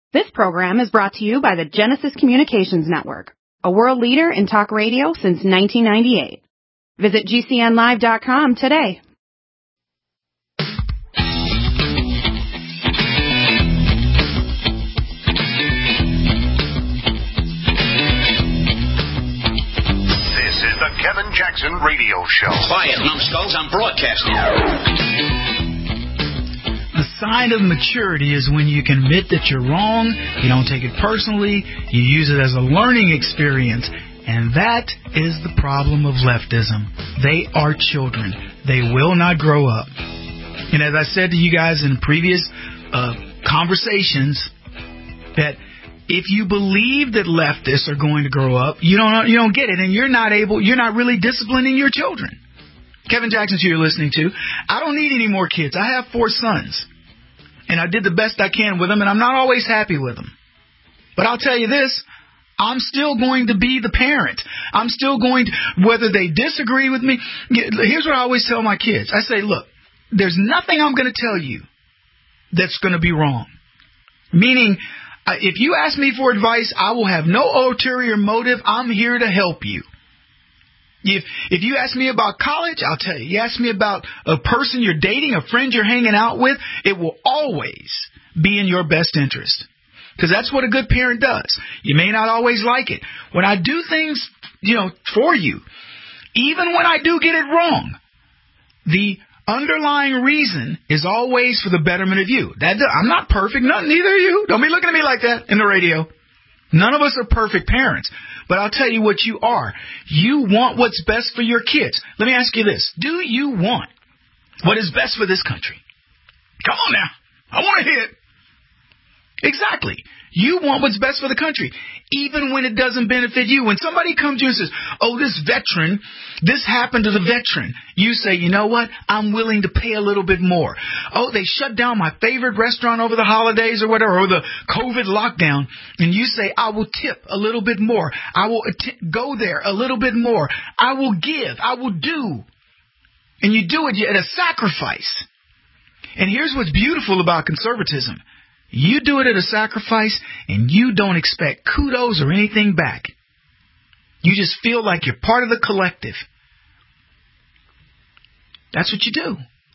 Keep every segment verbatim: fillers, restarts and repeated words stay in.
This program is brought to you by the Genesis Communications Network, a world leader in talk radio since nineteen ninety-eight. Visit G C N live dot com today. This is the Kevin Jackson Radio Show. Quiet, numbskulls, I'm broadcasting. The sign of maturity is when you can admit that you're wrong, you don't take it personally, you use it as a learning experience. And that is the problem of leftism. They are children. They will not grow up. And as I said to you guys in previous uh, conversations, that if you believe that leftists are going to grow up, you don't you don't get it, and you're not able, you're not really disciplining your children. Kevin Jackson's who you're listening to. I don't need any more kids. I have four sons, and I did the best I can with them, and I'm not always happy with them. But I'll tell you this, I'm still going to be the parent. I'm still going to, whether they disagree with me. Here's what I always tell my kids. I say, look, there's nothing I'm going to tell you that's going to be wrong. Meaning, if you ask me for advice, I will have no ulterior motive. I'm here to help you. If if you ask me about college, I'll tell you. You ask me about a person you're dating, a friend you're hanging out with, it will always be in your best interest. Because that's what a good parent does. You may not always like it. When I do things, you know, for you, even when I do get it wrong, the underlying reason is always for the betterment of you. That I'm not perfect. None, neither are you. Don't be looking at me like that in the radio. None of us are perfect parents. But I'll tell you what you are. You want what's best for your kids. Let me ask you this. Do you want what is best for this country? Come on now. I want to hear it. Exactly. You want what's best for the country, even when it doesn't benefit you. When somebody comes to you and says, oh, this veteran, this happened to the veteran, you say, you know what? I'm willing to pay a little bit more. Oh, they shut down my favorite restaurant over the holidays or whatever, or the COVID lockdown. And you say, I will tip a little bit more. I will att- go there a little bit more. I will give. I will do. And you do it at a sacrifice. And here's what's beautiful about conservatism. You do it at a sacrifice, and you don't expect kudos or anything back. You just feel like you're part of the collective. That's what you do.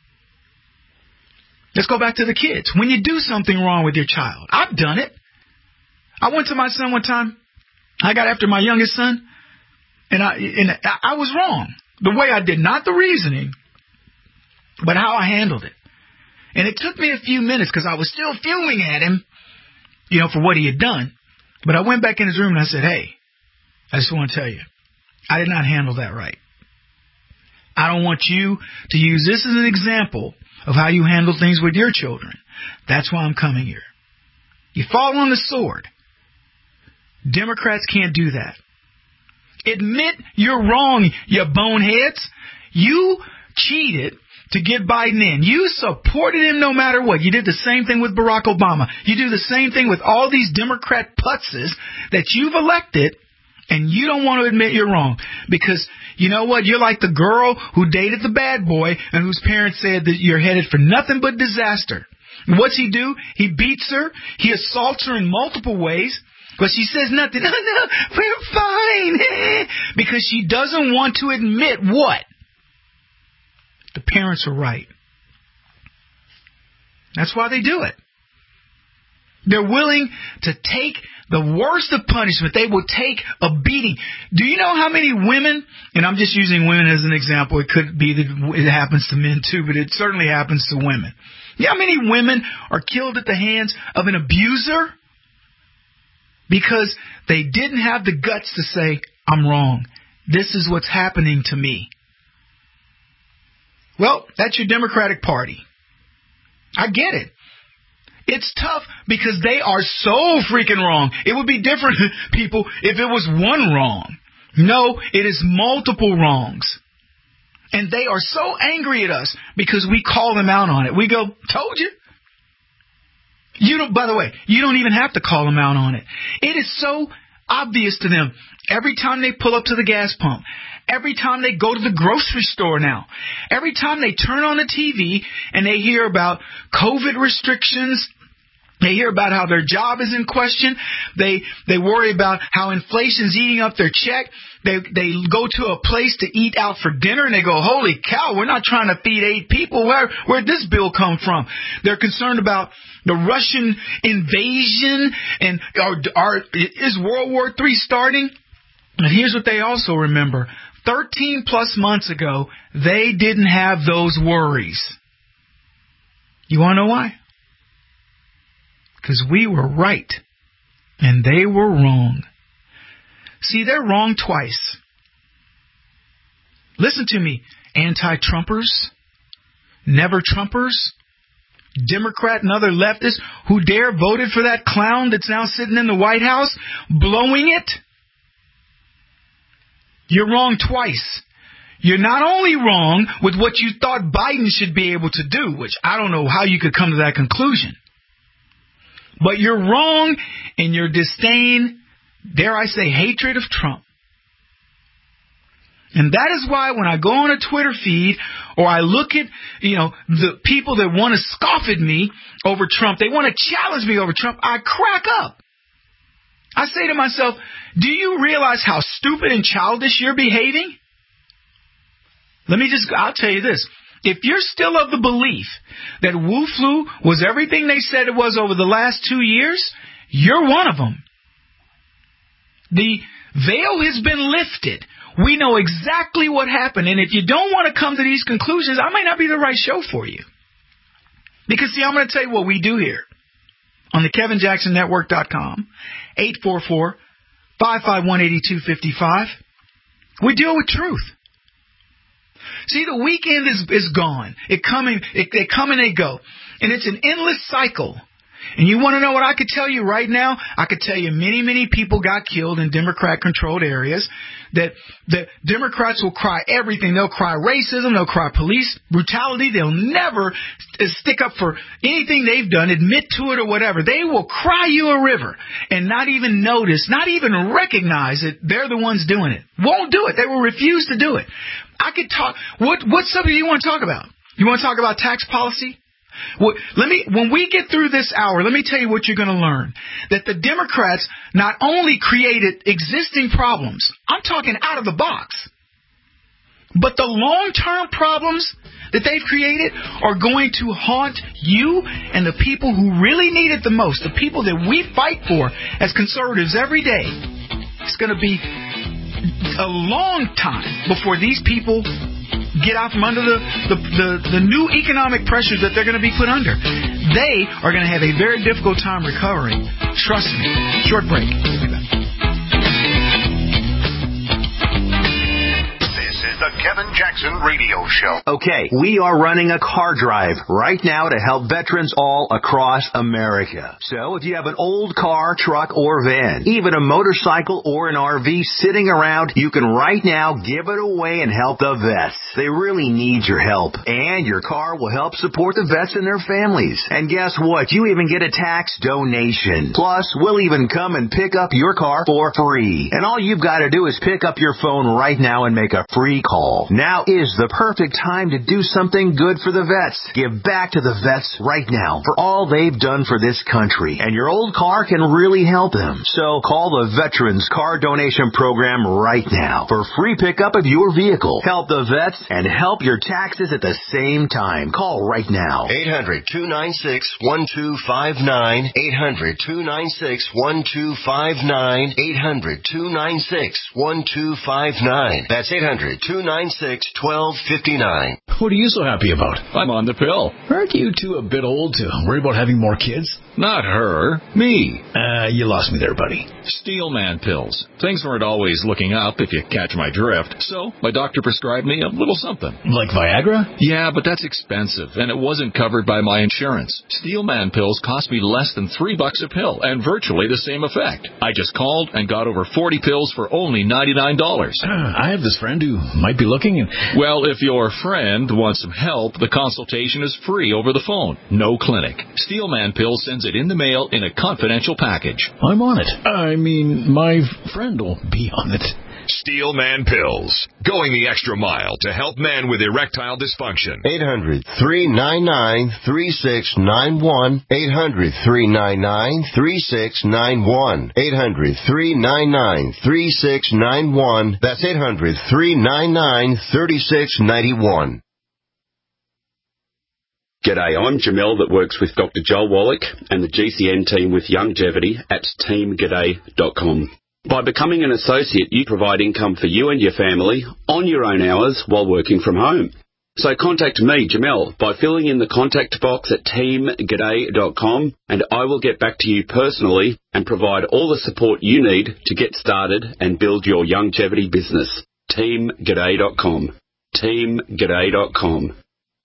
Let's go back to the kids. When you do something wrong with your child, I've done it. I went to my son one time. I got after my youngest son, and I, and I was wrong. The way I did, not the reasoning, but how I handled it. And it took me a few minutes because I was still fuming at him, you know, for what he had done. But I went back in his room and I said, hey, I just want to tell you, I did not handle that right. I don't want you to use this as an example of how you handle things with your children. That's why I'm coming here. You fall on the sword. Democrats can't do that. Admit you're wrong, you boneheads. You cheated to get Biden in. You supported him no matter what. You did the same thing with Barack Obama. You do the same thing with all these Democrat putzes that you've elected, and you don't want to admit you're wrong. Because you know what? You're like the girl who dated the bad boy and whose parents said that you're headed for nothing but disaster. And what's he do? He beats her. He assaults her in multiple ways. But she says nothing. No, no, we're fine. Because she doesn't want to admit what? The parents are right. That's why they do it. They're willing to take the worst of punishment. They will take a beating. Do you know how many women, and I'm just using women as an example. It could be that it happens to men too, but it certainly happens to women. You know how many women are killed at the hands of an abuser? Because they didn't have the guts to say, I'm wrong. This is what's happening to me. Well, that's your Democratic Party. I get it. It's tough because they are so freaking wrong. It would be different, people, if it was one wrong. No, it is multiple wrongs. And they are so angry at us because we call them out on it. We go, told you. You don't, by the way, you don't even have to call them out on it. It is so obvious to them. Every time they pull up to the gas pump, every time they go to the grocery store now, every time they turn on the T V and they hear about COVID restrictions They hear about how their job is in question. They they worry about how inflation's eating up their check. They they go to a place to eat out for dinner and they go, holy cow, we're not trying to feed eight people. Where where'd this bill come from? They're concerned about the Russian invasion and are, are, is World War Three starting? And here's what they also remember. thirteen plus months ago, they didn't have those worries. You want to know why? Because we were right and they were wrong. See, they're wrong twice. Listen to me, anti-Trumpers, never-Trumpers, Democrat and other leftists who dare voted for that clown that's now sitting in the White House, blowing it. You're wrong twice. You're not only wrong with what you thought Biden should be able to do, which I don't know how you could come to that conclusion, but you're wrong in your disdain, dare I say, hatred of Trump. And that is why when I go on a Twitter feed or I look at, you know, the people that want to scoff at me over Trump, they want to challenge me over Trump, I crack up. I say to myself, do you realize how stupid and childish you're behaving? Let me just, I'll tell you this. If you're still of the belief that Wu Flu was everything they said it was over the last two years, you're one of them. The veil has been lifted. We know exactly what happened. And if you don't want to come to these conclusions, I might not be the right show for you. Because, see, I'm going to tell you what we do here on the Kevin Jackson Network dot com, eight four four, five five one, eight two five five. We deal with truth. See, the weekend is is gone. It coming, it, they come and they go. And it's an endless cycle. And you want to know what I could tell you right now? I could tell you many, many people got killed in Democrat-controlled areas. That the Democrats will cry everything. They'll cry racism. They'll cry police brutality. They'll never stick up for anything they've done, admit to it or whatever. They will cry you a river and not even notice, not even recognize that they're the ones doing it. Won't do it. They will refuse to do it. I could talk. What what subject you want to talk about? You want to talk about tax policy? Well, let me, when we get through this hour, let me tell you what you're going to learn. That the Democrats not only created existing problems, I'm talking out of the box, but the long-term problems that they've created are going to haunt you and the people who really need it the most, the people that we fight for as conservatives every day. It's going to be a long time before these people get out from under the, the, the, the new economic pressures that they're going to be put under. They are going to have a very difficult time recovering. Trust me. Short break. We'll be back. The Kevin Jackson Radio Show. Okay, we are running a car drive right now to help veterans all across America. So if you have an old car, truck, or van, even a motorcycle or an R V sitting around, you can right now give it away and help the vets. They really need your help. And your car will help support the vets and their families. And guess what? You even get a tax donation. Plus, we'll even come and pick up your car for free. And all you've got to do is pick up your phone right now and make a free call. Now is the perfect time to do something good for the vets. Give back to the vets right now for all they've done for this country. And your old car can really help them. So call the Veterans Car Donation Program right now for free pickup of your vehicle. Help the vets and help your taxes at the same time. Call right now. eight hundred, two nine six, one two five nine. eight hundred, two nine six, one two five nine. eight hundred, two nine six, one two five nine. That's eight hundred, two nine six, one two five nine. What are you so happy about? I'm on the pill. Aren't you two a bit old to worry about having more kids? Not her. Me. Uh, you lost me there, buddy. Steelman pills. Things weren't always looking up, if you catch my drift. So, my doctor prescribed me a little something. Like Viagra? Yeah, but that's expensive, and it wasn't covered by my insurance. Steelman pills cost me less than three bucks a pill, and virtually the same effect. I just called and got over forty pills for only ninety-nine dollars. Uh, I have this friend who might be looking. And... Well, if your friend wants some help, the consultation is free over the phone. No clinic. Steelman Pills sends it in the mail in a confidential package. I'm on it. I mean, my friend will be on it. Steelman Pills. Going the extra mile to help men with erectile dysfunction. eight hundred, three nine nine, three six nine one. eight hundred, three nine nine, three six nine one. eight hundred, three nine nine, three six nine one. That's eight hundred, three nine nine, three six nine one. G'day, I'm Jamel that works with Doctor Joel Wallach and the G C N team with Longevity at team g'day dot com. By becoming an associate, you provide income for you and your family on your own hours while working from home. So contact me, Jamel, by filling in the contact box at team g'day dot com, and I will get back to you personally and provide all the support you need to get started and build your longevity business. team g'day dot com. team g'day dot com.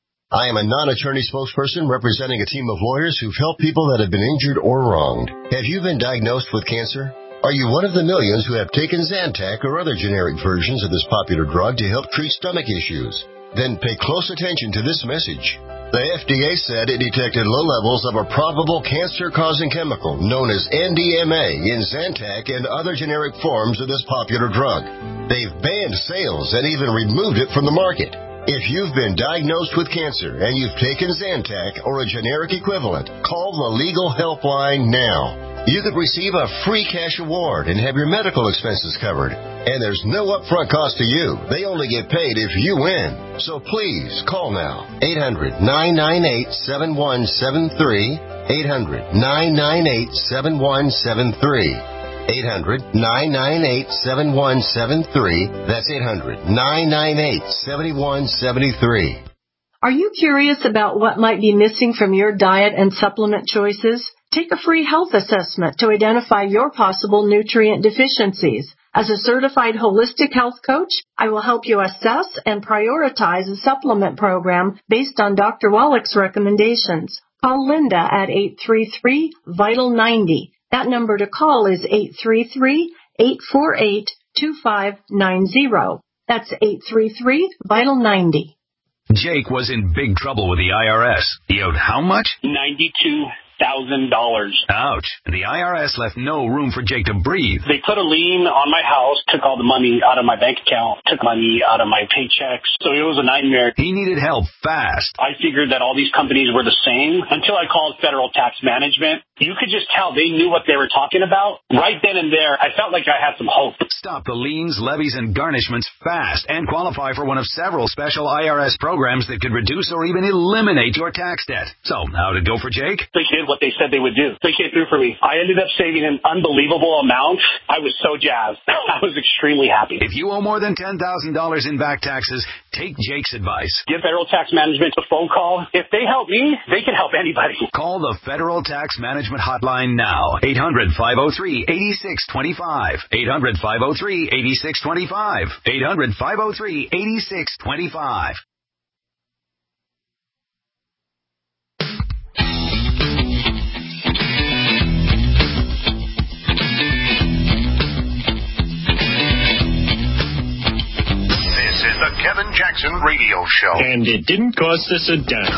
I am a non-attorney spokesperson representing a team of lawyers who've helped people that have been injured or wronged. Have you been diagnosed with cancer? Are you one of the millions who have taken Zantac or other generic versions of this popular drug to help treat stomach issues? Then pay close attention to this message. The F D A said it detected low levels of a probable cancer-causing chemical known as N D M A in Zantac and other generic forms of this popular drug. They've banned sales and even removed it from the market. If you've been diagnosed with cancer and you've taken Zantac or a generic equivalent, call the legal helpline now. You could receive a free cash award and have your medical expenses covered. And there's no upfront cost to you. They only get paid if you win. So please, call now. eight hundred, nine nine eight, seven one seven three. eight hundred, nine nine eight, seven one seven three. eight hundred, nine nine eight, seven one seven three. That's eight hundred, nine nine eight, seven one seven three. Are you curious about what might be missing from your diet and supplement choices? Take a free health assessment to identify your possible nutrient deficiencies. As a certified holistic health coach, I will help you assess and prioritize a supplement program based on Doctor Wallach's recommendations. Call Linda at eight three three, vital ninety. That number to call is eight three three, eight four eight, two five nine zero. That's eight three three, vital ninety. Jake was in big trouble with the I R S. He owed how much? ninety-two thousand dollars. Ouch. And the I R S left no room for Jake to breathe. They put a lien on my house, took all the money out of my bank account, took money out of my paychecks. So it was a nightmare. He needed help fast. I figured that all these companies were the same until I called Federal Tax Management. You could just tell they knew what they were talking about. Right then and there, I felt like I had some hope. Stop the liens, levies, and garnishments fast and qualify for one of several special I R S programs that could reduce or even eliminate your tax debt. So, how'd it go for Jake? They did what they said they would do. They came through for me. I ended up saving an unbelievable amount. I was so jazzed. I was extremely happy. If you owe more than ten thousand dollars in back taxes, take Jake's advice. Give Federal Tax Management a phone call. If they help me, they can help anybody. Call the Federal Tax Management Hotline now. eight hundred, five oh three, eight six two five. eight hundred, five oh three, eight six two five. eight hundred, five oh three, eight six two five. This is the Kevin Jackson Radio Show. And it didn't cost us a dime.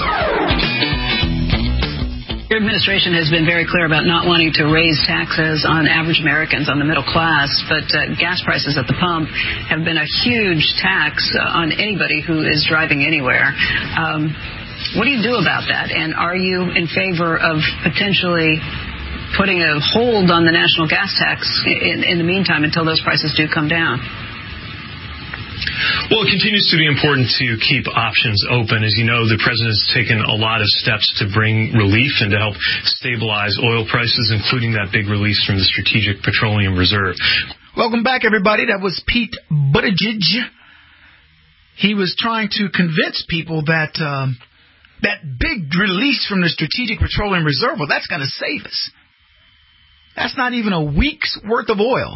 Your administration has been very clear about not wanting to raise taxes on average Americans, on the middle class, but uh, gas prices at the pump have been a huge tax on anybody who is driving anywhere. Um, what do you do about that? And are you in favor of potentially putting a hold on the national gas tax in, in the meantime until those prices do come down? Well, it continues to be important to keep options open. As you know, the president has taken a lot of steps to bring relief and to help stabilize oil prices, including that big release from the Strategic Petroleum Reserve. Welcome back, everybody. That was Pete Buttigieg. He was trying to convince people that um, that big release from the Strategic Petroleum Reserve, well, that's going to save us. That's not even a week's worth of oil.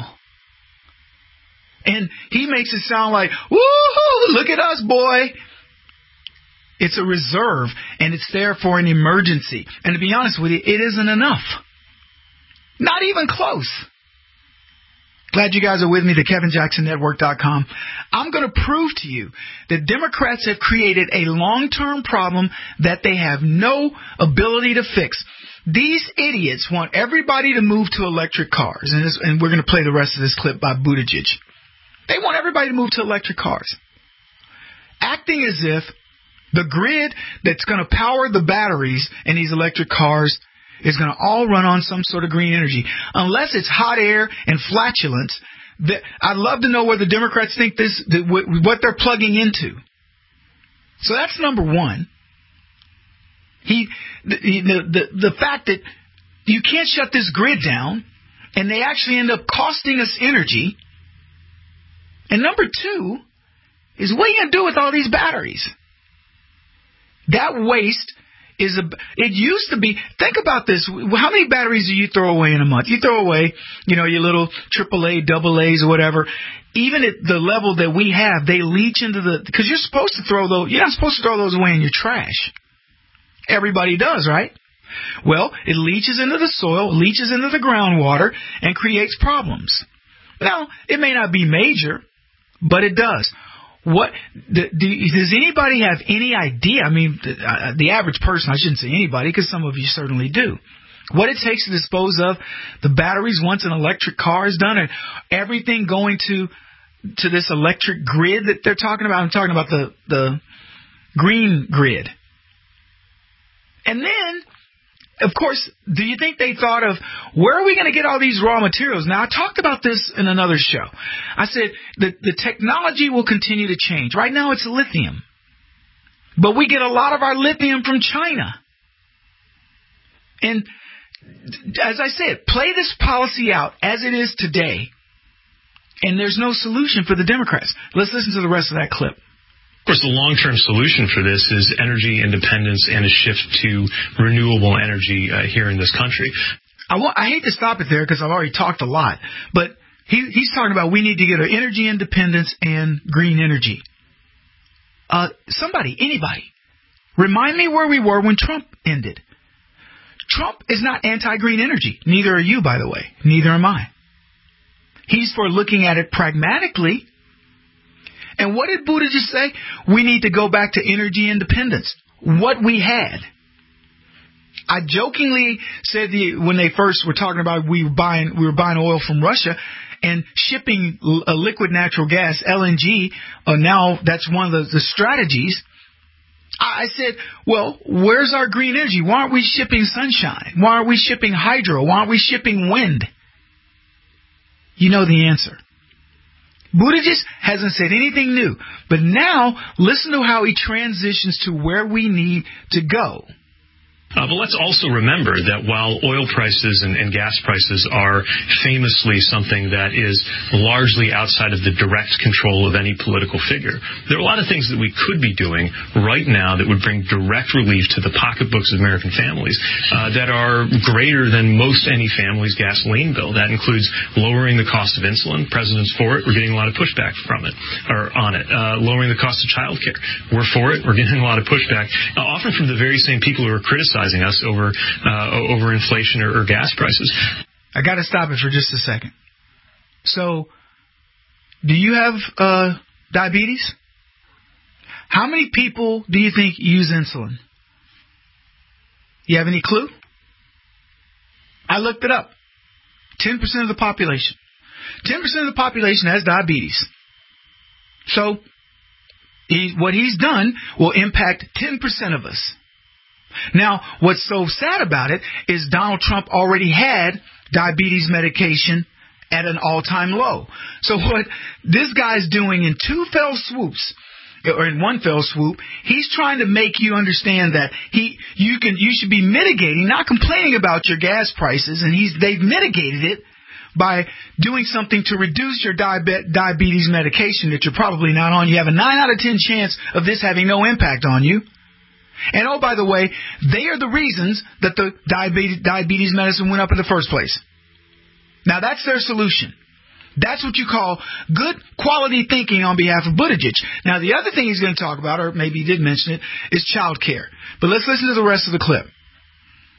And he makes it sound like, woo-hoo, look at us, boy. It's a reserve, and it's there for an emergency. And to be honest with you, it isn't enough. Not even close. Glad you guys are with me, the Kevin Jackson Network dot com. I'm going to prove to you that Democrats have created a long-term problem that they have no ability to fix. These idiots want everybody to move to electric cars, and, this, and we're going to play the rest of this clip by Buttigieg. They want everybody to move to electric cars, acting as if the grid that's going to power the batteries in these electric cars is going to all run on some sort of green energy. Unless it's hot air and flatulence, that I'd love to know where the Democrats think this, what they're plugging into. So that's number one. He, the, the, the, the fact that you can't shut this grid down, and they actually end up costing us energy. And number two is, what are you going to do with all these batteries? That waste is a, it used to be, think about this, how many batteries do you throw away in a month? You throw away, you know, your little triple A, double A's or whatever. Even at the level that we have, they leach into the, because you're supposed to throw those, you're not supposed to throw those away in your trash. Everybody does, right? Well, it leaches into the soil, leaches into the groundwater, and creates problems. Now, it may not be major, but it does. What do, does anybody have any idea? I mean, the, uh, the average person, I shouldn't say anybody, because some of you certainly do. What it takes to dispose of the batteries once an electric car is done, and everything going to to this electric grid that they're talking about. I'm talking about the the green grid. And then, of course, do you think they thought of, where are we going to get all these raw materials? Now, I talked about this in another show. I said that the technology will continue to change. Right now, it's lithium. But we get a lot of our lithium from China. And as I said, play this policy out as it is today, and there's no solution for the Democrats. Let's listen to the rest of that clip. Of course, the long-term solution for this is energy independence and a shift to renewable energy uh, here in this country. I, want, I hate to stop it there because I've already talked a lot, but he, he's talking about we need to get our energy independence and green energy. Uh, somebody, anybody, remind me where we were when Trump ended. Trump is not anti-green energy. Neither are you, by the way. Neither am I. He's for looking at it pragmatically. And what did Buttigieg say? We need to go back to energy independence. What we had. I jokingly said the, when they first were talking about we were buying we were buying oil from Russia and shipping a liquid natural gas, L N G. Uh, now that's one of the, the strategies. I said, well, where's our green energy? Why aren't we shipping sunshine? Why aren't we shipping hydro? Why aren't we shipping wind? You know the answer. Buttigieg hasn't said anything new, but now listen to how he transitions to where we need to go. Uh, but let's also remember that while oil prices and, and gas prices are famously something that is largely outside of the direct control of any political figure, there are a lot of things that we could be doing right now that would bring direct relief to the pocketbooks of American families uh, that are greater than most any family's gasoline bill. That includes lowering the cost of insulin. President's for it. We're getting a lot of pushback from it, or on it. Uh, lowering the cost of child care. We're for it. We're getting a lot of pushback, uh, often from the very same people who are criticizing us over uh, over inflation or, or gas prices. I got to stop it for just a second. So, do you have uh, diabetes? How many people do you think use insulin? You have any clue? I looked it up. ten percent of the population. ten percent of the population has diabetes. So, he, what he's done will impact ten percent of us. Now, what's so sad about it is Donald Trump already had diabetes medication at an all-time low. So what this guy's doing in two fell swoops, or in one fell swoop, he's trying to make you understand that he, you can, you should be mitigating, not complaining about your gas prices, and he's, they've mitigated it by doing something to reduce your diabe- diabetes medication that you're probably not on. You have a nine out of ten chance of this having no impact on you. And oh, by the way, they are the reasons that the diabetes, diabetes medicine went up in the first place. Now, that's their solution. That's what you call good quality thinking on behalf of Buttigieg. Now, the other thing he's going to talk about, or maybe he did mention it, is child care. But let's listen to the rest of the clip.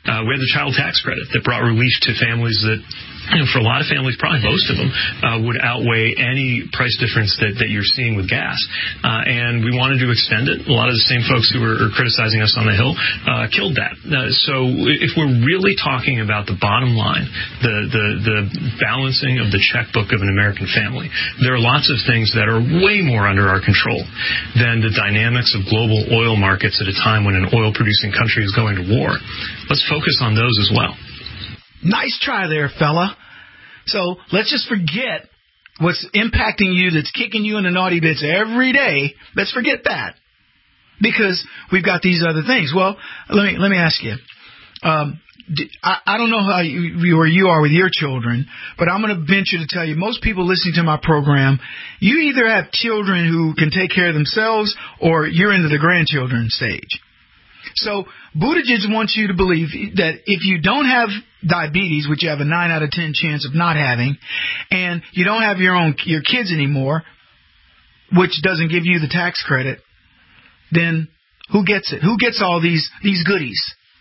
Uh, we had the child tax credit that brought relief to families that, you know, for a lot of families, probably most of them, uh, would outweigh any price difference that, that you're seeing with gas. Uh, and we wanted to extend it. A lot of the same folks who were, were criticizing us on the Hill uh, killed that. Uh, so if we're really talking about the bottom line, the, the, the balancing of the checkbook of an American family, there are lots of things that are way more under our control than the dynamics of global oil markets at a time when an oil-producing country is going to war. Let's focus on those as well. Nice try there, fella. So let's just forget what's impacting you, that's kicking you in the naughty bits every day. Let's forget that, because we've got these other things. Well, let me let me ask you. Um, I, I don't know how you, where you are with your children, but I'm going to venture to tell you, most people listening to my program, you either have children who can take care of themselves, or you're into the grandchildren stage. So Buttigieg wants you to believe that if you don't have diabetes, which you have a nine out of ten chance of not having, and you don't have your own your kids anymore, which doesn't give you the tax credit, then who gets it? Who gets all these these goodies?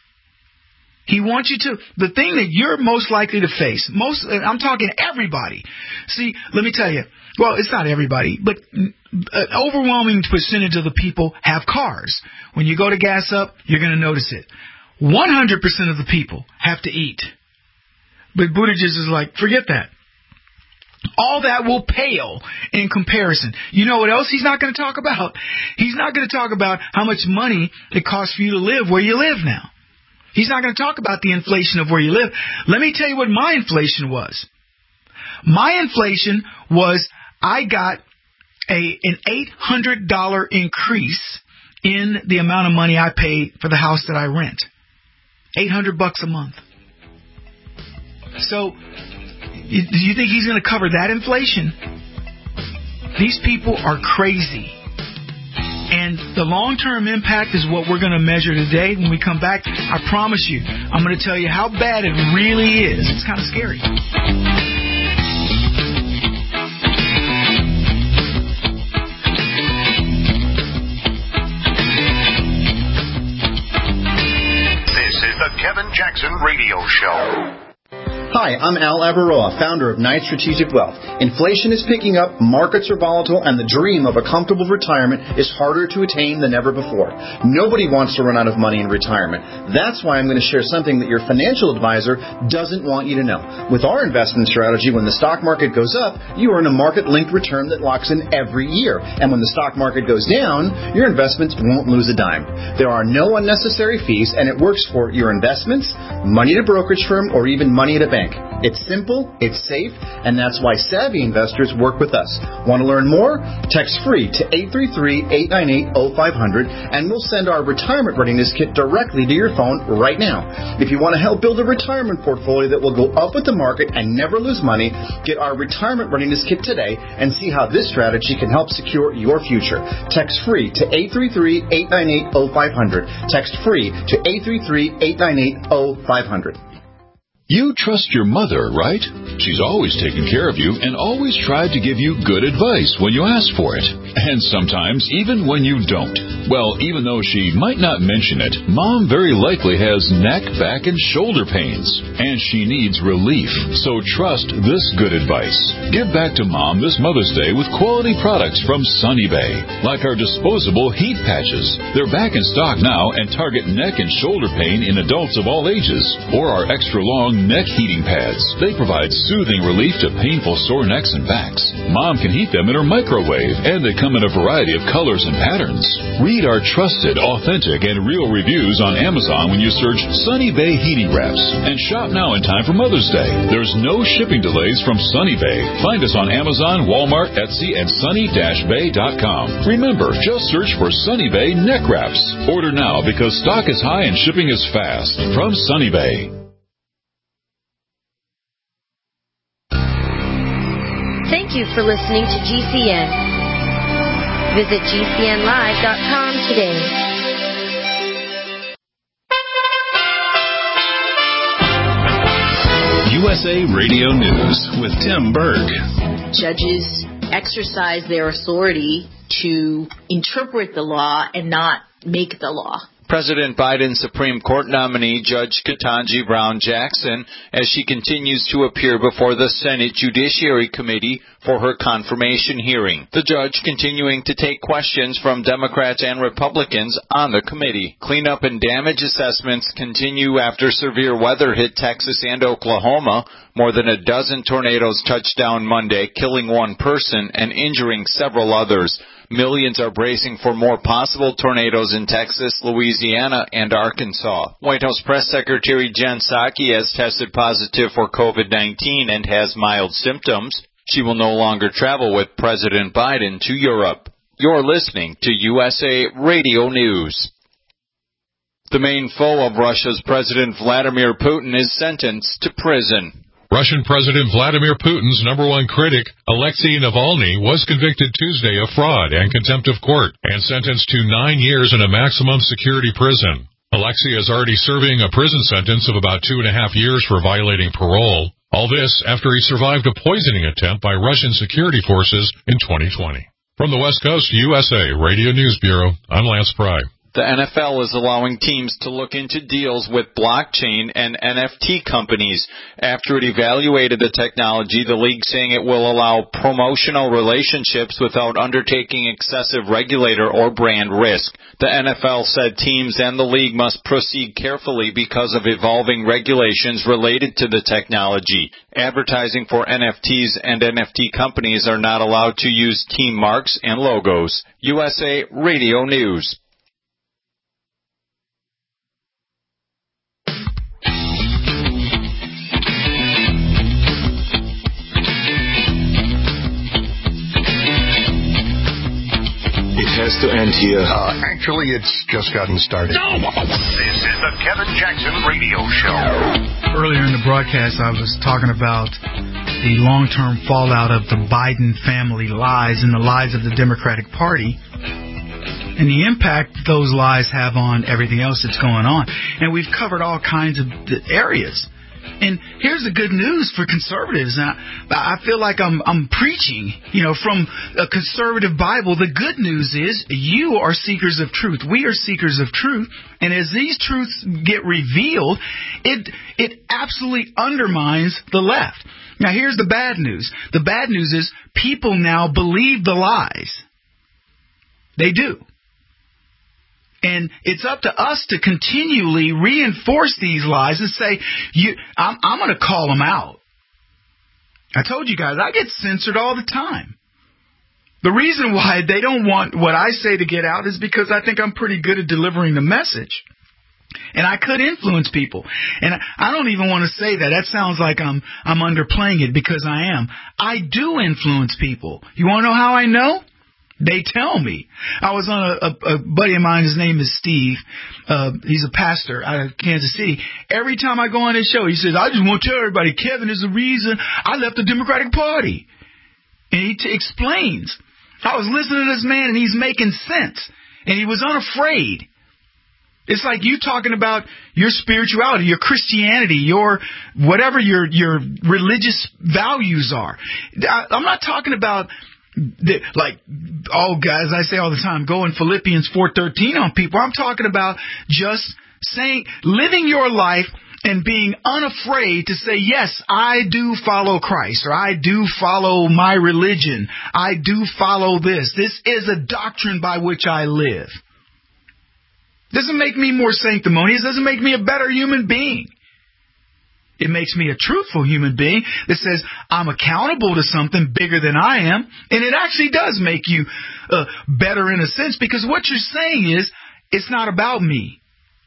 He wants you to, the thing that you're most likely to face, most, I'm talking everybody. See, let me tell you, well, it's not everybody, but an overwhelming percentage of the people have cars. When you go to gas up, you're going to notice it. one hundred percent of the people have to eat. But Buttigieg is like, forget that. All that will pale in comparison. You know what else he's not going to talk about? He's not going to talk about how much money it costs for you to live where you live now. He's not going to talk about the inflation of where you live. Let me tell you what my inflation was. My inflation was I got a an eight hundred dollars increase in the amount of money I pay for the house that I rent. eight hundred bucks a month. So, you, do you think he's going to cover that inflation? These people are crazy. And the long-term impact is what we're going to measure today. When we come back, I promise you, I'm going to tell you how bad it really is. It's kind of scary. This is the Kevin Jackson Radio Show. Hi, I'm Al Abaroa, founder of Knight Strategic Wealth. Inflation is picking up, markets are volatile, and the dream of a comfortable retirement is harder to attain than ever before. Nobody wants to run out of money in retirement. That's why I'm going to share something that your financial advisor doesn't want you to know. With our investment strategy, when the stock market goes up, you earn a market-linked return that locks in every year. And when the stock market goes down, your investments won't lose a dime. There are no unnecessary fees, and it works for your investments, money at a brokerage firm, or even money at a bank. It's simple, it's safe, and that's why savvy investors work with us. Want to learn more? Text free to eight three three, eight nine eight, zero five zero zero, and we'll send our retirement readiness kit directly to your phone right now. If you want to help build a retirement portfolio that will go up with the market and never lose money, get our retirement readiness kit today and see how this strategy can help secure your future. Text free to eight three three, eight nine eight, zero five zero zero. Text free to eight three three, eight nine eight, zero five zero zero. You trust your mother, right? She's always taken care of you and always tried to give you good advice when you ask for it. And sometimes even when you don't. Well, even though she might not mention it, Mom very likely has neck, back, and shoulder pains. And she needs relief. So trust this good advice. Give back to Mom this Mother's Day with quality products from Sunny Bay. Like our disposable heat patches. They're back in stock now and target neck and shoulder pain in adults of all ages. Or our extra long neck heating pads. They provide soothing relief to painful sore necks and backs. Mom can heat them in her microwave, and they come in a variety of colors and patterns. Read our trusted, authentic, and real reviews on Amazon when you search Sunny Bay Heating Wraps. And shop now in time for Mother's Day. There's no shipping delays from Sunny Bay. Find us on Amazon, Walmart, Etsy, and sunny dash bay dot com. Remember, just search for Sunny Bay Neck Wraps. Order now because stock is high and shipping is fast. From Sunny Bay. Thank you for listening to G C N. Visit G C N live dot com today. U S A Radio News with Tim Berg. Judges exercise their authority to interpret the law and not make the law. President Biden's Supreme Court nominee, Judge Ketanji Brown Jackson, as she continues to appear before the Senate Judiciary Committee for her confirmation hearing. The judge continuing to take questions from Democrats and Republicans on the committee. Cleanup and damage assessments continue after severe weather hit Texas and Oklahoma. More than a dozen tornadoes touched down Monday, killing one person and injuring several others. Millions are bracing for more possible tornadoes in Texas, Louisiana, and Arkansas. White House Press Secretary Jen Psaki has tested positive for COVID nineteen and has mild symptoms. She will no longer travel with President Biden to Europe. You're listening to U S A Radio News. The main foe of Russia's President Vladimir Putin is sentenced to prison. Russian President Vladimir Putin's number one critic, Alexei Navalny, was convicted Tuesday of fraud and contempt of court and sentenced to nine years in a maximum security prison. Alexei is already serving a prison sentence of about two and a half years for violating parole. All this after he survived a poisoning attempt by Russian security forces in twenty twenty. From the West Coast U S A Radio News Bureau, I'm Lance Pry. The N F L is allowing teams to look into deals with blockchain and N F T companies. After it evaluated the technology, the league saying it will allow promotional relationships without undertaking excessive regulator or brand risk. The N F L said teams and the league must proceed carefully because of evolving regulations related to the technology. Advertising for N F Ts and N F T companies are not allowed to use team marks and logos. U S A Radio News. It has to end here. Uh, actually, it's just gotten started. No! This is the Kevin Jackson Radio Show. Earlier in the broadcast, I was talking about the long-term fallout of the Biden family lies and the lies of the Democratic Party and the impact those lies have on everything else that's going on. And we've covered all kinds of areas. And here's the good news for conservatives. Now, I feel like I'm I'm preaching, you know, from a conservative Bible. The good news is you are seekers of truth. We are seekers of truth. And as these truths get revealed, it it absolutely undermines the left. Now, here's the bad news. The bad news is people now believe the lies. They do. And it's up to us to continually reinforce these lies and say, "You, I'm, I'm going to call them out." I told you guys, I get censored all the time. The reason why they don't want what I say to get out is because I think I'm pretty good at delivering the message. And I could influence people. And I don't even want to say that. That sounds like I'm I'm underplaying it, because I am. I do influence people. You want to know how I know? They tell me. I was on a, a, a buddy of mine, his name is Steve. Uh, he's a pastor out of Kansas City. Every time I go on his show, he says, "I just want to tell everybody, Kevin is the reason I left the Democratic Party." And he t- explains. I was listening to this man, and he's making sense. And he was unafraid. It's like you talking about your spirituality, your Christianity, your whatever your your religious values are. I, I'm not talking about The, like, oh, guys, I say all the time, go in Philippians four thirteen on people. I'm talking about just saying, living your life and being unafraid to say, yes, I do follow Christ, or I do follow my religion. I do follow this. This is a doctrine by which I live. Doesn't make me more sanctimonious. Doesn't make me a better human being. It makes me a truthful human being that says I'm accountable to something bigger than I am. And it actually does make you uh, better in a sense, because what you're saying is it's not about me.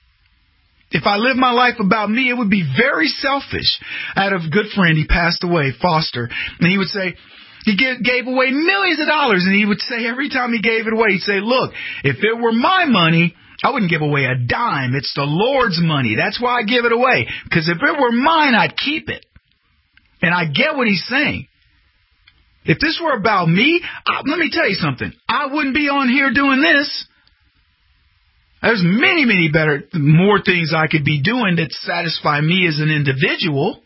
If I live my life about me, it would be very selfish. I had a good friend, he passed away, Foster, and he would say, he gave away millions of dollars, and he would say every time he gave it away, he'd say, look, if it were my money, I wouldn't give away a dime. It's the Lord's money. That's why I give it away. Because if it were mine, I'd keep it. And I get what he's saying. If this were about me, I, let me tell you something. I wouldn't be on here doing this. There's many, many better, more things I could be doing that satisfy me as an individual.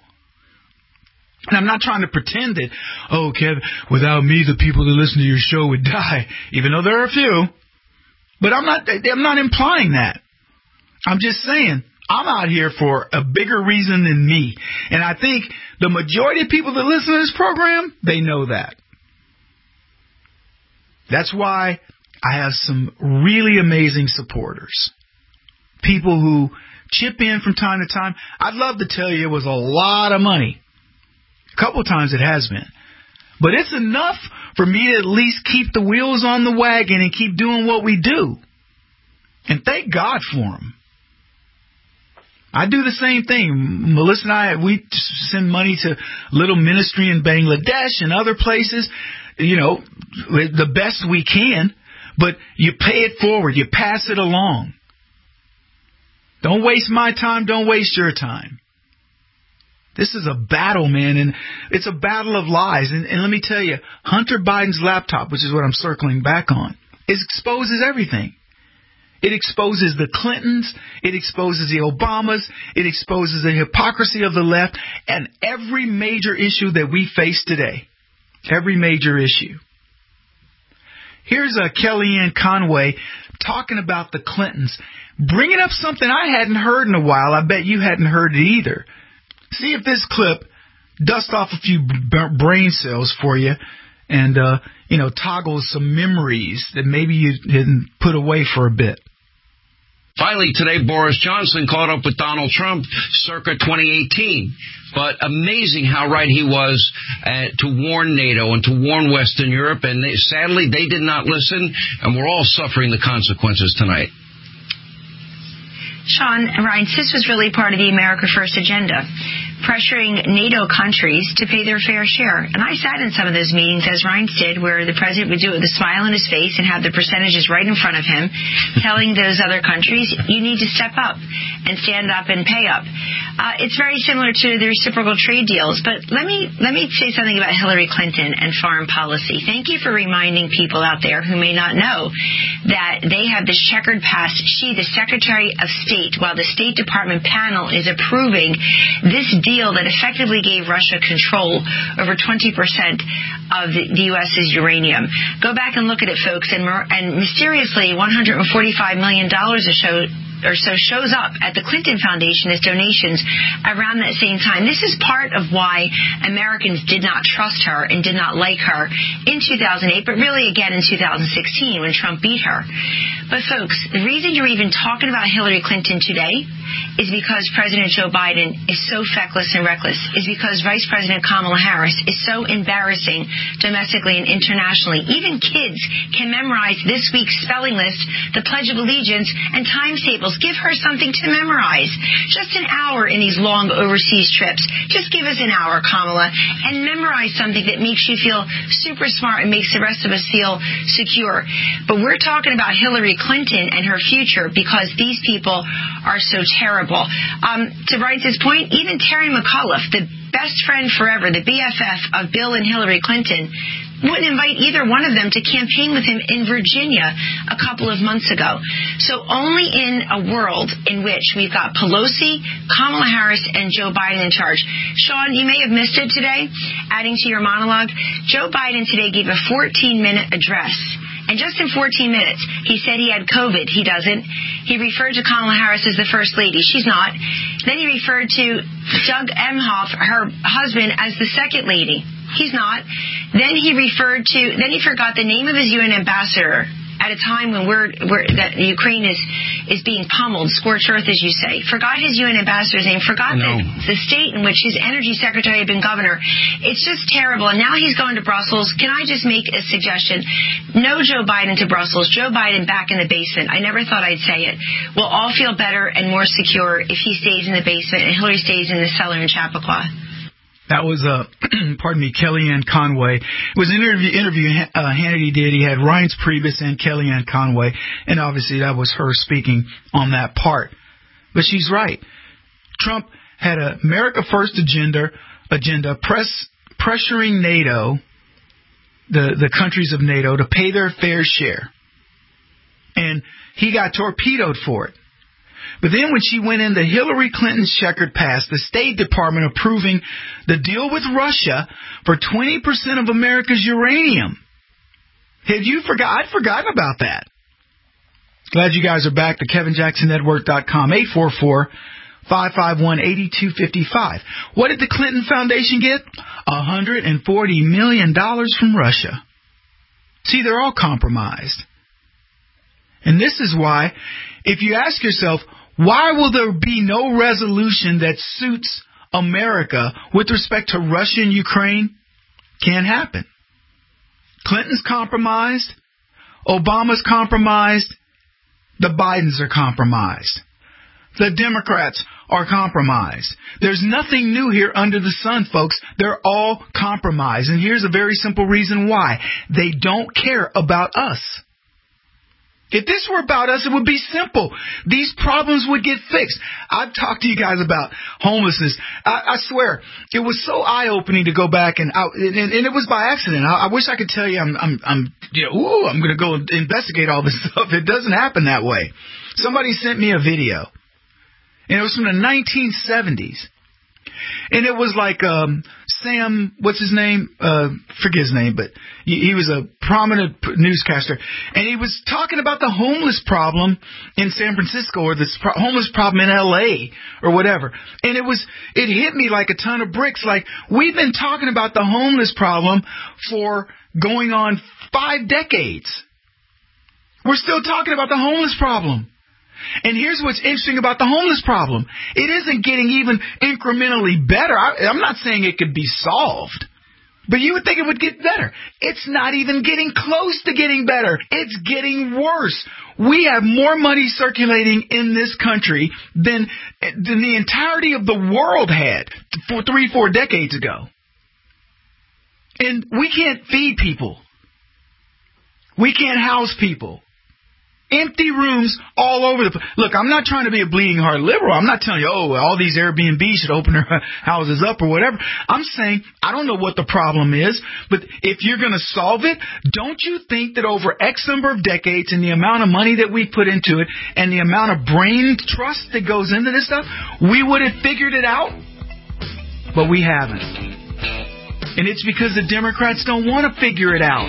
And I'm not trying to pretend that, oh, Kevin, without me, the people that listen to your show would die. Even though there are a few. But I'm not I'm not implying that. I'm just saying, I'm out here for a bigger reason than me. And I think the majority of people that listen to this program, they know that. That's why I have some really amazing supporters. People who chip in from time to time. I'd love to tell you it was a lot of money. A couple of times it has been. But it's enough for me to at least keep the wheels on the wagon and keep doing what we do. And thank God for them. I do the same thing. Melissa and I, we send money to little ministry in Bangladesh and other places, you know, the best we can. But you pay it forward. You pass it along. Don't waste my time. Don't waste your time. This is a battle, man, and it's a battle of lies. And, and let me tell you, Hunter Biden's laptop, which is what I'm circling back on, it exposes everything. It exposes the Clintons. It exposes the Obamas. It exposes the hypocrisy of the left and every major issue that we face today. Every major issue. Here's uh, Kellyanne Conway talking about the Clintons, bringing up something I hadn't heard in a while. I bet you hadn't heard it either. See if this clip dusts off a few b- brain cells for you and, uh, you know, toggles some memories that maybe you didn't put away for a bit. Finally, today, Boris Johnson caught up with Donald Trump circa twenty eighteen. But amazing how right he was uh, to warn NATO and to warn Western Europe. And they, sadly, they did not listen, and we're all suffering the consequences tonight. Sean, Reince, this was really part of the America First agenda, pressuring NATO countries to pay their fair share. And I sat in some of those meetings, as Reince did, where the president would do it with a smile on his face and have the percentages right in front of him, telling those other countries, you need to step up and stand up and pay up. Uh, it's very similar to the reciprocal trade deals. But let me let me say something about Hillary Clinton and foreign policy. Thank you for reminding people out there who may not know that they have this checkered past. She, the Secretary of State, while the State Department panel is approving this deal that effectively gave Russia control over twenty percent of the, the U S's uranium. Go back and look at it, folks, and, and mysteriously one hundred forty-five million dollars or so or so shows up at the Clinton Foundation as donations around that same time. This is part of why Americans did not trust her and did not like her in two thousand eight, but really again in two thousand sixteen when Trump beat her. But folks, the reason you're even talking about Hillary Clinton today is because President Joe Biden is so feckless and reckless, is because Vice President Kamala Harris is so embarrassing domestically and internationally. Even kids can memorize this week's spelling list, the Pledge of Allegiance, and times tables. Give her something to memorize. Just an hour in these long overseas trips. Just give us an hour, Kamala, and memorize something that makes you feel super smart and makes the rest of us feel secure. But we're talking about Hillary Clinton and her future because these people are so terrible. Um, to Bryce's point, even Terry McAuliffe, the best friend forever, the B F F of Bill and Hillary Clinton, wouldn't invite either one of them to campaign with him in Virginia a couple of months ago. So only in a world in which we've got Pelosi, Kamala Harris, and Joe Biden in charge. Sean, you may have missed it today, adding to your monologue. Joe Biden today gave a fourteen-minute address. And just in fourteen minutes, he said he had COVID. He doesn't. He referred to Kamala Harris as the First Lady. She's not. Then he referred to Doug Emhoff, her husband, as the Second Lady. He's not. Then he referred to, then he forgot the name of his U N ambassador at a time when we're, we're that Ukraine is is being pummeled, scorched earth, as you say. Forgot his U N ambassador's name. Forgot the, the state in which his energy secretary had been governor. It's just terrible. And now he's going to Brussels. Can I just make a suggestion? No Joe Biden to Brussels. Joe Biden back in the basement. I never thought I'd say it. We'll all feel better and more secure if he stays in the basement and Hillary stays in the cellar in Chappaqua. That was, uh, pardon me, Kellyanne Conway. It was an interview, interview uh, Hannity did. He had Reince Priebus and Kellyanne Conway, and obviously that was her speaking on that part. But she's right. Trump had a America First agenda, agenda press, pressuring NATO, the, the countries of NATO, to pay their fair share. And he got torpedoed for it. But then when she went into Hillary Clinton's checkered past, the State Department approving the deal with Russia for twenty percent of America's uranium. Have you forgot? I'd forgotten about that. Glad you guys are back. The Kevin Jackson Network dot com, eight four four, five five one, eight two five five. What did the Clinton Foundation get? one hundred forty million dollars from Russia. See, they're all compromised. And this is why, if you ask yourself, why will there be no resolution that suits America with respect to Russia and Ukraine? Can't happen. Clinton's compromised. Obama's compromised. The Bidens are compromised. The Democrats are compromised. There's nothing new here under the sun, folks. They're all compromised. And here's a very simple reason why. They don't care about us. If this were about us, it would be simple. These problems would get fixed. I've talked to you guys about homelessness. I, I swear, it was so eye-opening to go back and out, and, and it was by accident. I, I wish I could tell you I'm, I'm, I'm, you know, ooh, I'm going to go investigate all this stuff. It doesn't happen that way. Somebody sent me a video, and it was from the nineteen seventies. And it was like um, Sam, what's his name? Uh, forget his name, but he, he was a prominent newscaster. And he was talking about the homeless problem in San Francisco, or the pro- homeless problem in L A or whatever. And it was, it hit me like a ton of bricks. Like, we've been talking about the homeless problem for going on five decades. We're still talking about the homeless problem. And here's what's interesting about the homeless problem. It isn't getting even incrementally better. I, I'm not saying it could be solved, but you would think it would get better. It's not even getting close to getting better. It's getting worse. We have more money circulating in this country than, than the entirety of the world had for three, four decades ago. And we can't feed people. We can't house people. Empty rooms all over the place. Look, I'm not trying to be a bleeding heart liberal. I'm not telling you, oh, all these Airbnb should open their houses up or whatever. I'm saying I don't know what the problem is, but if you're going to solve it, don't you think that over X number of decades and the amount of money that we put into it and the amount of brain trust that goes into this stuff, we would have figured it out? But we haven't. And it's because the Democrats don't want to figure it out.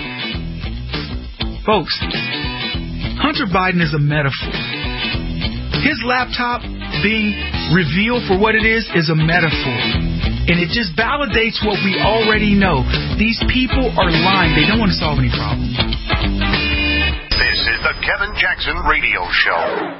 Folks, Hunter Biden is a metaphor. His laptop being revealed for what it is is a metaphor. And it just validates what we already know. These people are lying. They don't want to solve any problems. This is the Kevin Jackson Radio Show.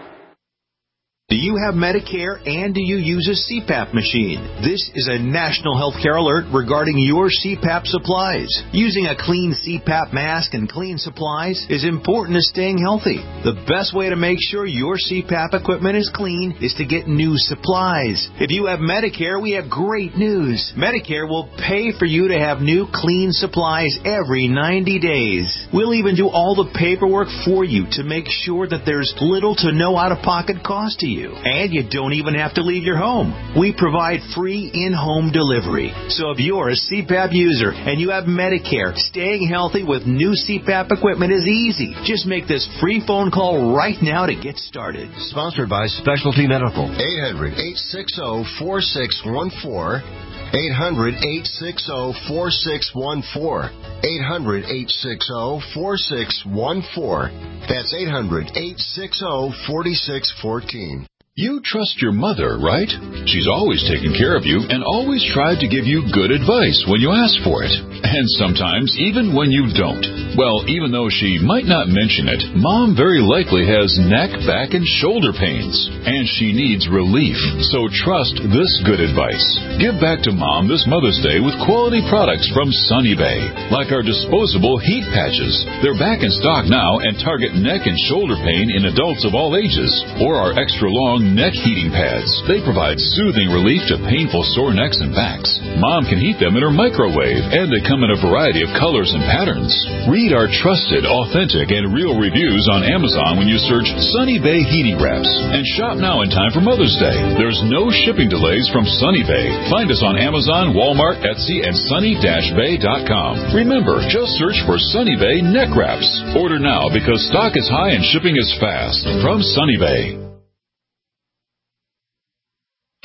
Do you have Medicare and do you use a C PAP machine? This is a national healthcare alert regarding your C PAP supplies. Using a clean C PAP mask and clean supplies is important to staying healthy. The best way to make sure your C PAP equipment is clean is to get new supplies. If you have Medicare, we have great news. Medicare will pay for you to have new clean supplies every ninety days. We'll even do all the paperwork for you to make sure that there's little to no out-of-pocket cost to you. And you don't even have to leave your home. We provide free in-home delivery. So if you're a C PAP user and you have Medicare, staying healthy with new C PAP equipment is easy. Just make this free phone call right now to get started. Sponsored by Specialty Medical. eight hundred, eight six zero, four six one four. eight hundred, eight six zero, four six one four. eight hundred, eight six zero, four six one four. That's eight hundred, eight six zero, four six one four. You trust your mother, right? She's always taken care of you and always tried to give you good advice when you ask for it. And sometimes even when you don't. Well, even though she might not mention it, Mom very likely has neck, back, and shoulder pains. And she needs relief. So trust this good advice. Give back to Mom this Mother's Day with quality products from Sunny Bay. Like our disposable heat patches. They're back in stock now and target neck and shoulder pain in adults of all ages. Or our extra long neck heating pads. They provide soothing relief to painful sore necks and backs. Mom can heat them in her microwave, and they come in a variety of colors and patterns. Read our trusted, authentic, and real reviews on Amazon when you search Sunny Bay Heating Wraps. And shop now in time for Mother's Day. There's no shipping delays from Sunny Bay. Find us on Amazon, Walmart, Etsy, and sunny dash bay dot com. Remember, just search for Sunny Bay Neck Wraps. Order now because stock is high and shipping is fast. From Sunny Bay.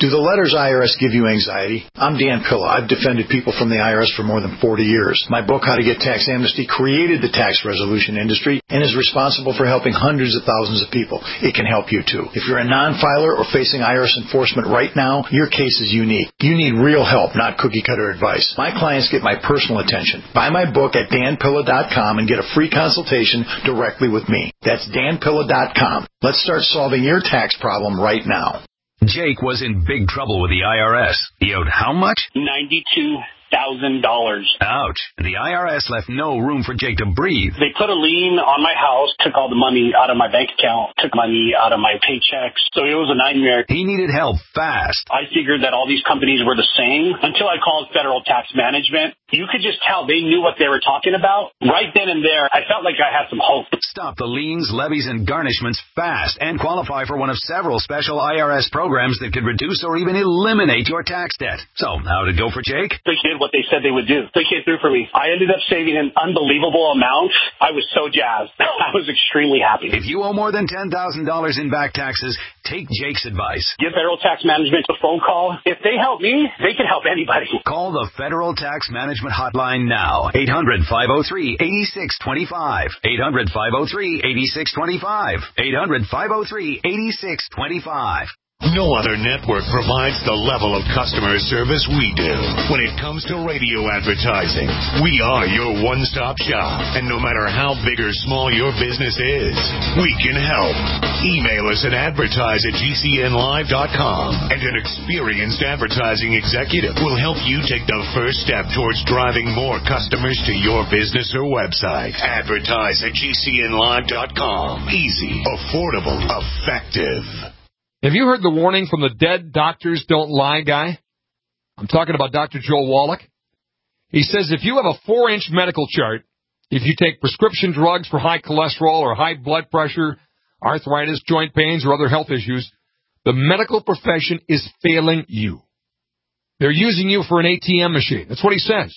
Do the letters I R S give you anxiety? I'm Dan Pilla. I've defended people from the I R S for more than forty years. My book, How to Get Tax Amnesty, created the tax resolution industry and is responsible for helping hundreds of thousands of people. It can help you too. If you're a non-filer or facing I R S enforcement right now, your case is unique. You need real help, not cookie-cutter advice. My clients get my personal attention. Buy my book at dan pilla dot com and get a free consultation directly with me. That's dan pilla dot com. Let's start solving your tax problem right now. Jake was in big trouble with the I R S. He owed how much? ninety-two thousand dollars. Ouch. The I R S left no room for Jake to breathe. They put a lien on my house, took all the money out of my bank account, took money out of my paychecks. So it was a nightmare. He needed help fast. I figured that all these companies were the same until I called Federal Tax Management. You could just tell they knew what they were talking about. Right then and there, I felt like I had some hope. Stop the liens, levies, and garnishments fast and qualify for one of several special I R S programs that could reduce or even eliminate your tax debt. So, how'd it go for Jake? They did what they said they would do. They came through for me. I ended up saving an unbelievable amount. I was so jazzed. I was extremely happy. If you owe more than ten thousand dollars in back taxes, take Jake's advice. Give Federal Tax Management a phone call. If they help me, they can help anybody. Call the Federal Tax Management Hotline now. eight hundred, five oh three, eight six two five. eight hundred, five oh three, eight six two five. eight hundred, five oh three, eight six two five. No other network provides the level of customer service we do. When it comes to radio advertising, we are your one-stop shop. And no matter how big or small your business is, we can help. Email us at advertise at g c n live dot com, and an experienced advertising executive will help you take the first step towards driving more customers to your business or website. Advertise at g c n live dot com. Easy, affordable, effective. Have you heard the warning from the dead doctors don't lie guy? I'm talking about Doctor Joel Wallach. He says if you have a four-inch medical chart, if you take prescription drugs for high cholesterol or high blood pressure, arthritis, joint pains, or other health issues, the medical profession is failing you. They're using you for an A T M machine. That's what he says.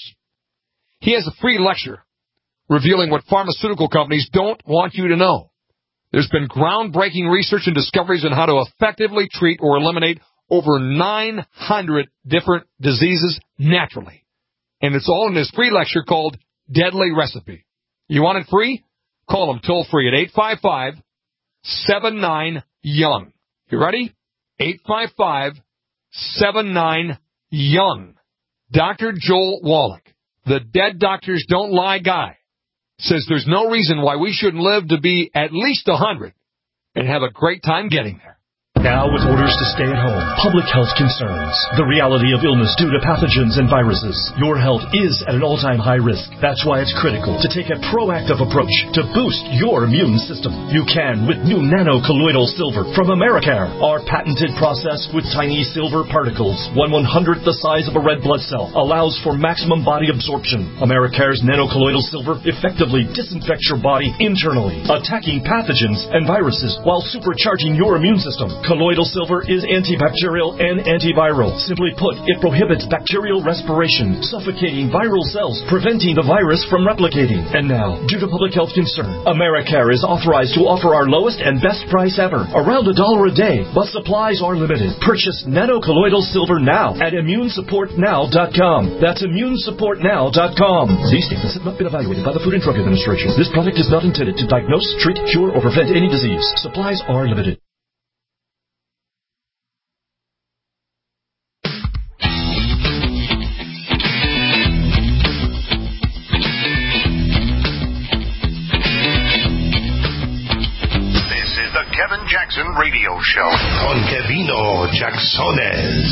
He has a free lecture revealing what pharmaceutical companies don't want you to know. There's been groundbreaking research and discoveries on how to effectively treat or eliminate over nine hundred different diseases naturally. And it's all in this free lecture called Deadly Recipe. You want it free? Call them toll free at eight five five, seven nine, young. You ready? eight five five, seven nine, young. Doctor Joel Wallach, the dead doctors don't lie guy, says there's no reason why we shouldn't live to be at least one hundred and have a great time getting there. Now with orders to stay at home, public health concerns, the reality of illness due to pathogens and viruses, your health is at an all-time high risk. That's why it's critical to take a proactive approach to boost your immune system. You can with new nano-colloidal silver from Americare. Our patented process with tiny silver particles, one one-hundredth the size of a red blood cell, allows for maximum body absorption. Americare's nano-colloidal silver effectively disinfects your body internally, attacking pathogens and viruses while supercharging your immune system. Colloidal silver is antibacterial and antiviral. Simply put, it prohibits bacterial respiration, suffocating viral cells, preventing the virus from replicating. And now, due to public health concern, Americare is authorized to offer our lowest and best price ever, around a dollar a day, but supplies are limited. Purchase nano-colloidal silver now at immune support now dot com. That's immune support now dot com. These statements have not been evaluated by the Food and Drug Administration. This product is not intended to diagnose, treat, cure, or prevent any disease. Supplies are limited. Kevin Jackson Radio Show. Con Kevino Jacksones.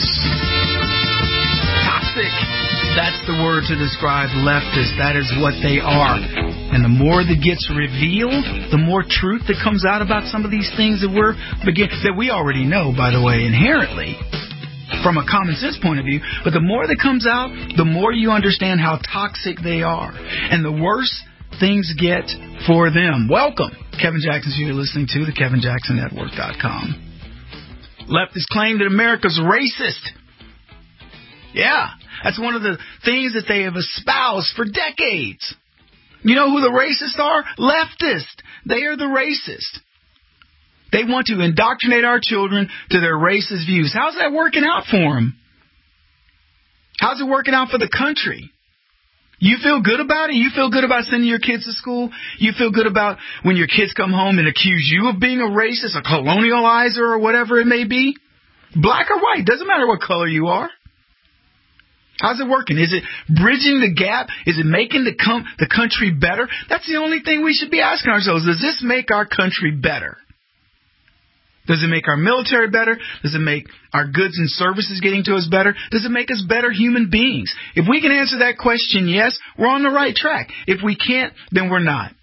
Toxic. That's the word to describe leftists. That is what they are. And the more that gets revealed, the more truth that comes out about some of these things that we're begin that we already know, by the way, inherently, from a common sense point of view. But the more that comes out, the more you understand how toxic they are. And the worse things get for them. Welcome. Kevin Jackson, you're listening to the Kevin Jackson Network dot com. Leftists claim that America's racist. Yeah, that's one of the things that they have espoused for decades. You know who the racists are? Leftists. They are the racist. They want to indoctrinate our children to their racist views. How's that working out for them? How's it working out for the country? You feel good about it? You feel good about sending your kids to school? You feel good about when your kids come home and accuse you of being a racist, a colonializer, or whatever it may be? Black or white, doesn't matter what color you are. How's it working? Is it bridging the gap? Is it making the, com- the country better? That's the only thing we should be asking ourselves. Does this make our country better? Does it make our military better? Does it make our goods and services getting to us better? Does it make us better human beings? If we can answer that question, yes, we're on the right track. If we can't, then we're not.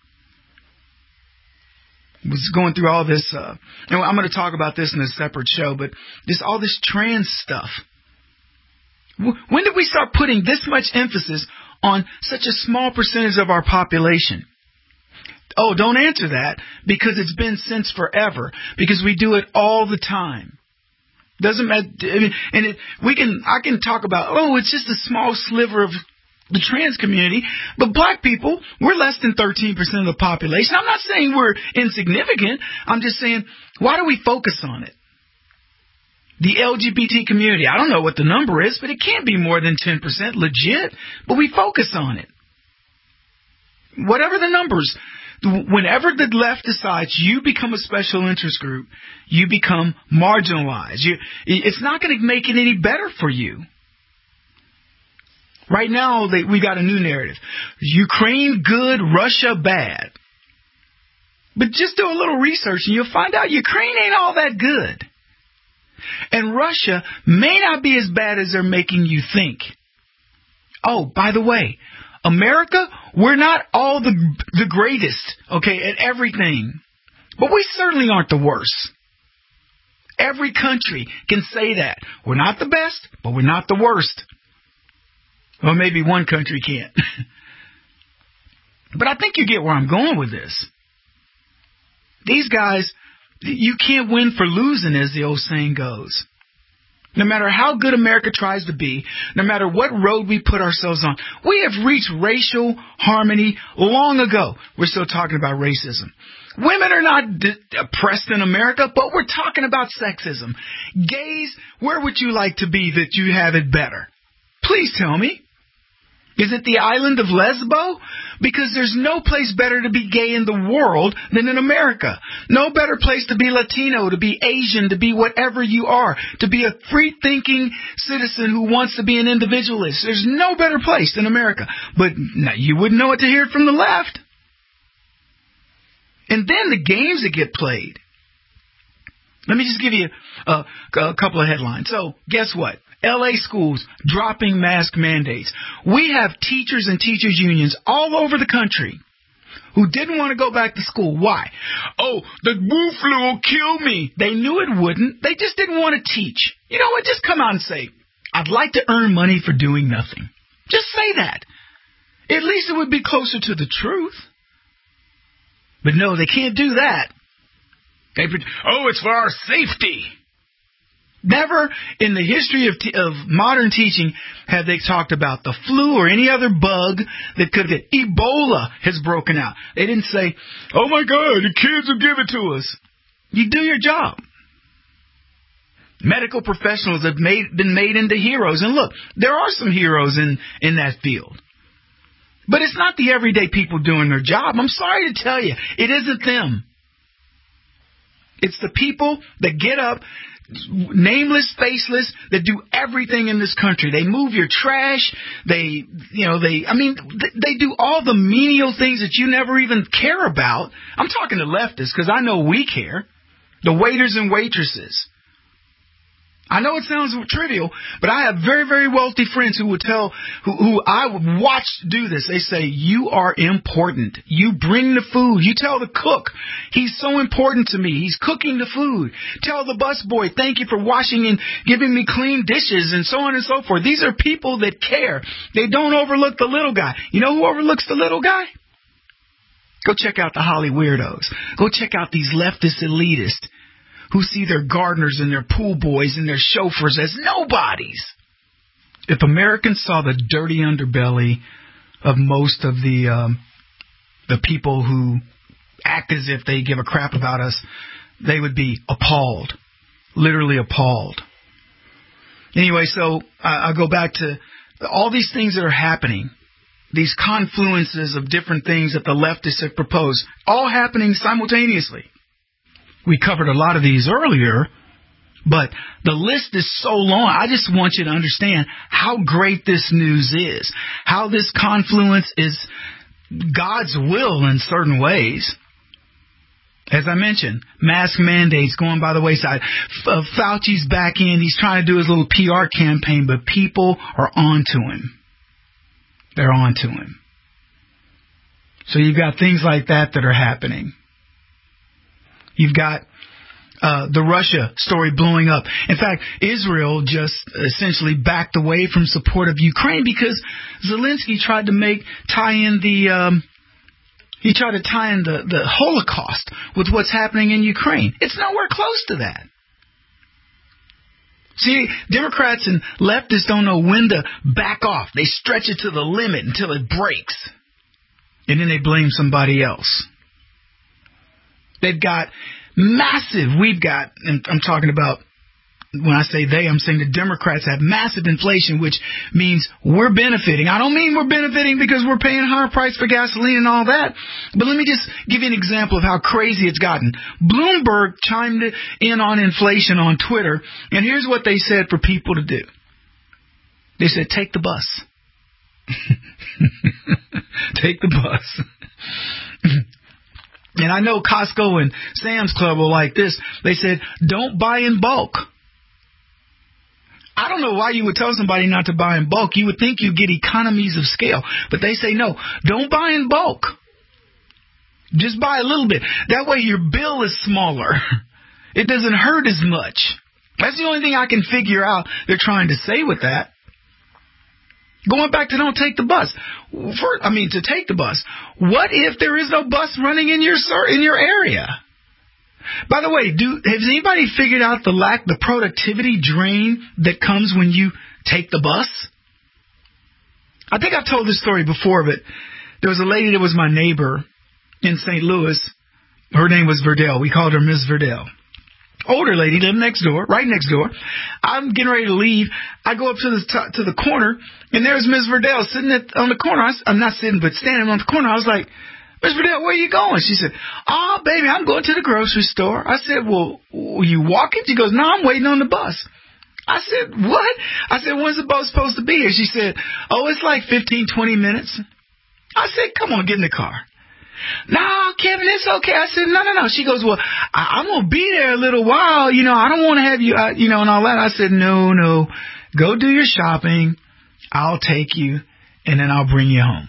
I was going through all this, uh, and I'm going to talk about this in a separate show, but just all this trans stuff. When did we start putting this much emphasis on such a small percentage of our population? Oh, don't answer that, because it's been since forever, because we do it all the time. Doesn't matter, I mean, and it, we can, I can talk about, oh, it's just a small sliver of the trans community, but black people, we're less than thirteen percent of the population. I'm not saying we're insignificant. I'm just saying, why do we focus on it? The L G B T community, I don't know what the number is, but it can't be more than ten percent legit, but we focus on it. Whatever the numbers, whenever the left decides you become a special interest group, you become marginalized. You, it's not going to make it any better for you. Right now, they, we got a new narrative. Ukraine good, Russia bad. But just do a little research and you'll find out Ukraine ain't all that good. And Russia may not be as bad as they're making you think. Oh, by the way, America, we're not all the the greatest, okay, at everything. But we certainly aren't the worst. Every country can say that. We're not the best, but we're not the worst. Well, maybe one country can't. But I think you get where I'm going with this. These guys, you can't win for losing, as the old saying goes. No matter how good America tries to be, no matter what road we put ourselves on, we have reached racial harmony long ago. We're still talking about racism. Women are not d- oppressed in America, but we're talking about sexism. Gays, where would you like to be that you have it better? Please tell me. Is it the island of Lesbo? Because there's no place better to be gay in the world than in America. No better place to be Latino, to be Asian, to be whatever you are, to be a free-thinking citizen who wants to be an individualist. There's no better place than America. But now, you wouldn't know it to hear it from the left. And then the games that get played. Let me just give you a, a couple of headlines. So, guess what? L A schools dropping mask mandates. We have teachers and teachers unions all over the country who didn't want to go back to school. Why? Oh, the Wu flu will kill me. They knew it wouldn't. They just didn't want to teach. You know what? Just come out and say, I'd like to earn money for doing nothing. Just say that. At least it would be closer to the truth. But no, they can't do that. They, oh, it's for our safety. Never in the history of, t- of modern teaching have they talked about the flu or any other bug that could have been. Ebola has broken out. They didn't say, oh my God, the kids will give it to us. You do your job. Medical professionals have made, been made into heroes. And look, there are some heroes in, in that field. But it's not the everyday people doing their job. I'm sorry to tell you, it isn't them. It's the people that get up, nameless, faceless, that do everything in this country. They move your trash. They, you know, they, I mean, they do all the menial things that you never even care about. I'm talking to leftists because I know we care. The waiters and waitresses. I know it sounds trivial, but I have very, very wealthy friends who would tell, who, who I would watch do this. They say, you are important. You bring the food. You tell the cook, he's so important to me. He's cooking the food. Tell the busboy, thank you for washing and giving me clean dishes and so on and so forth. These are people that care. They don't overlook the little guy. You know who overlooks the little guy? Go check out the Holly Weirdos. Go check out these leftist elitists who see their gardeners and their pool boys and their chauffeurs as nobodies. If Americans saw the dirty underbelly of most of the um, the people who act as if they give a crap about us, they would be appalled, literally appalled. Anyway, so I, I go back to all these things that are happening, these confluences of different things that the leftists have proposed, all happening simultaneously. We covered a lot of these earlier, but the list is so long. I just want you to understand how great this news is, how this confluence is God's will in certain ways. As I mentioned, mask mandates going by the wayside. F- Fauci's back in. He's trying to do his little P R campaign, but people are on to him. They're on to him. So you've got things like that that are happening. You've got uh, the Russia story blowing up. In fact, Israel just essentially backed away from support of Ukraine because Zelensky tried to make tie in the um, he tried to tie in the, the Holocaust with what's happening in Ukraine. It's nowhere close to that. See, Democrats and leftists don't know when to back off. They stretch it to the limit until it breaks, and then they blame somebody else. They've got massive, we've got, and I'm talking about, when I say they, I'm saying the Democrats have massive inflation, which means we're benefiting. I don't mean we're benefiting because we're paying a higher price for gasoline and all that. But let me just give you an example of how crazy it's gotten. Bloomberg chimed in on inflation on Twitter, and here's what they said for people to do. They said, take the bus. Take the bus. And I know Costco and Sam's Club will like this. They said, don't buy in bulk. I don't know why you would tell somebody not to buy in bulk. You would think you'd get economies of scale. But they say, no, don't buy in bulk. Just buy a little bit. That way your bill is smaller. It doesn't hurt as much. That's the only thing I can figure out they're trying to say with that. Going back to don't take the bus. For, I mean, to take the bus. What if there is no bus running in your in your area? By the way, do has anybody figured out the lack, the productivity drain that comes when you take the bus? I think I've told this story before, but there was a lady that was my neighbor in Saint Louis. Her name was Verdell. We called her Miss Verdell. Older lady, lived next door, right next door. I'm getting ready to leave. I go up to the t- to the corner, and there's Miss Verdell sitting at, on the corner. I, I'm not sitting, but standing on the corner. I was like, Miss Verdell, where are you going? She said, oh, baby, I'm going to the grocery store. I said, well, were you walking? She goes, no, I'm waiting on the bus. I said, what? I said, when's the bus supposed to be here? She said, oh, it's like fifteen, twenty minutes. I said, come on, get in the car. No, Kevin, it's okay. I said, no, no, no. She goes, well, I- I'm going to be there a little while. You know, I don't want to have you, uh, you know, and all that. I said, no, no. Go do your shopping. I'll take you, and then I'll bring you home.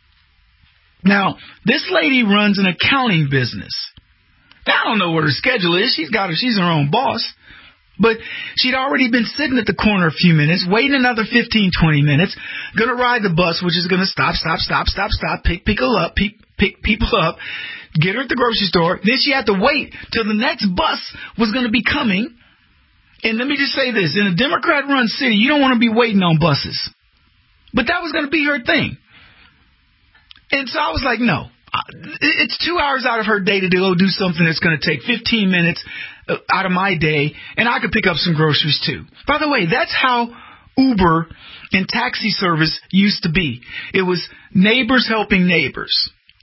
Now, this lady runs an accounting business. Now, I don't know what her schedule is. She's got her, she's her own boss. But she'd already been sitting at the corner a few minutes, waiting another fifteen, twenty minutes, going to ride the bus, which is going to stop, stop, stop, stop, stop, pick people up, pick, pick people up, get her at the grocery store. Then she had to wait till the next bus was going to be coming. And let me just say this. In a Democrat-run city, you don't want to be waiting on buses. But that was going to be her thing. And so I was like, no. It's two hours out of her day to go do something that's going to take fifteen minutes out of my day, and I could pick up some groceries too. By the way, that's how Uber and taxi service used to be. It was neighbors helping neighbors.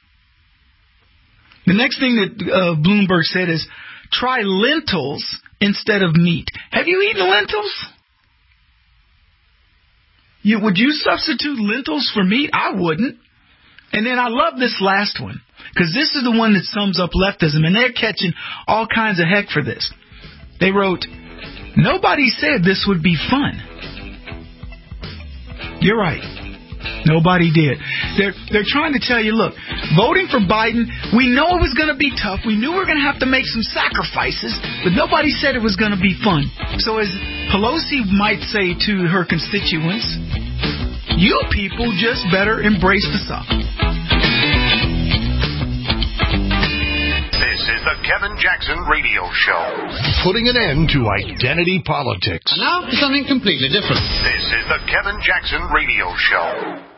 The next thing that uh, Bloomberg said is, try lentils instead of meat. Have you eaten lentils? You, would you substitute lentils for meat? I wouldn't. And then I love this last one, because this is the one that sums up leftism, and they're catching all kinds of heck for this. They wrote, nobody said this would be fun. You're right. Nobody did. They're they're trying to tell you, look, voting for Biden, we know it was going to be tough. We knew we were going to have to make some sacrifices, but nobody said it was going to be fun. So as Pelosi might say to her constituents, you people just better embrace the suck. This is the Kevin Jackson Radio Show. Putting an end to identity politics. And now for something completely different. This is the Kevin Jackson Radio Show.